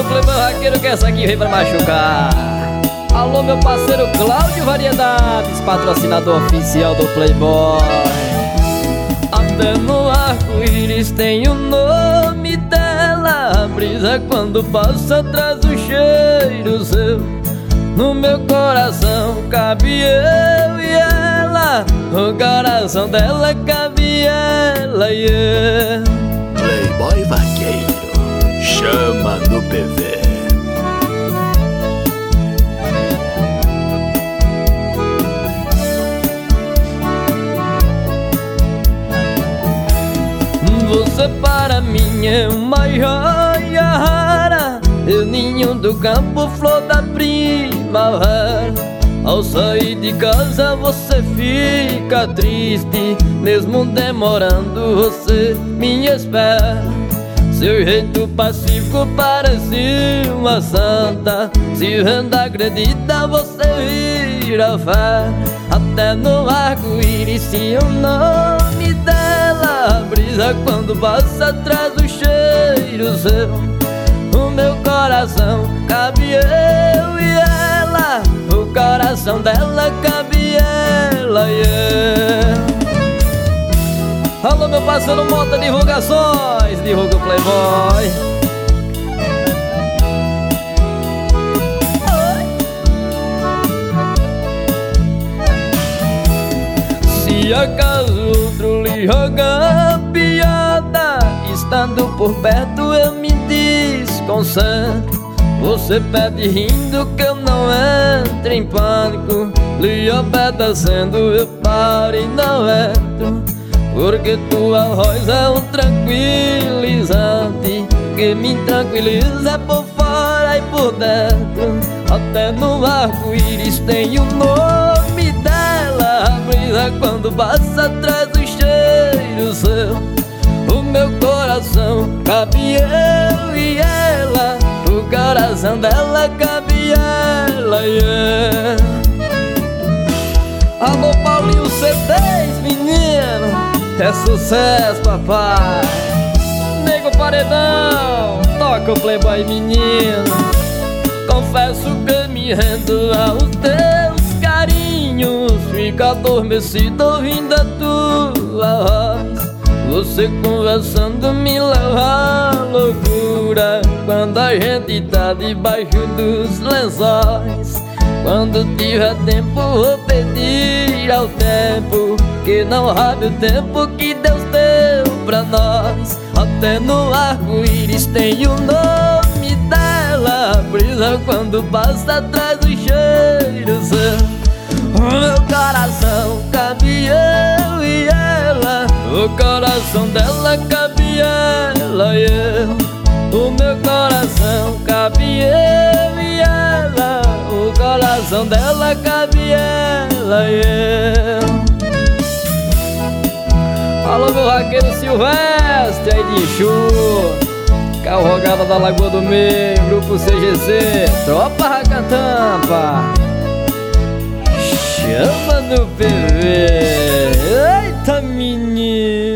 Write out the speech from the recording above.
do Playboy Vaqueiro, que essa aqui vem pra machucar. Alô, meu parceiro Cláudio Variedades, patrocinador oficial do Playboy. Até no arco-íris tem o nome dela. A brisa quando passa traz o cheiro seu. No meu coração cabe eu e ela. O coração dela cabe ela e eu. Playboy Vaqueiro, chama no PV. Você para mim é uma joia rara, é o ninho do campo, flor da primavera. Ao sair de casa você fica triste, mesmo demorando você me espera. Seu jeito pacífico parece uma santa, se vendo agredida você vira fé. Até no arco-íris tinha o nome dela. A brisa quando passa traz o cheiro seu. O meu coração cabe eu e ela. O coração dela cabe ela e eu. Alô, meu parceiro Mota Divulgações, divulga o Playboy. Se acaso outro lhe joga piada, estando por perto eu me desconcentro. Você pede rindo que eu não entre em pânico, lhe obedecendo eu paro e não entro. Porque tua voz é um tranquilizante, que me tranquiliza por fora e por dentro. Até no arco-íris tem o nome dela. A brisa quando passa traz o cheiro seu. O meu coração cabe eu e ela. O coração dela cabe ela e eu. Alô, Paulinho C10, menino, é sucesso, papai. Nego Paredão, toca o Playboy, menino. Confesso que me rendo aos teus carinhos, fico adormecido ouvindo a tua voz. Você conversando me leva à loucura, quando a gente tá debaixo dos lençóis. Quando tiver tempo vou pedir ao tempo que não rabe o tempo que Deus deu pra nós. Até no arco-íris tem o nome dela. A brisa quando passa traz o cheiro seu. O meu coração cabe eu e ela. O coração dela cabe ela e eu. O meu coração cabe eu e ela. O coração dela cabe ela e eu. Alô, meu vaqueiro Silvestre aí de Exu, Cavalgada da Lagoa do Meio, Grupo CGC, Tropa Racatampa, chama no PV. Eita, menino.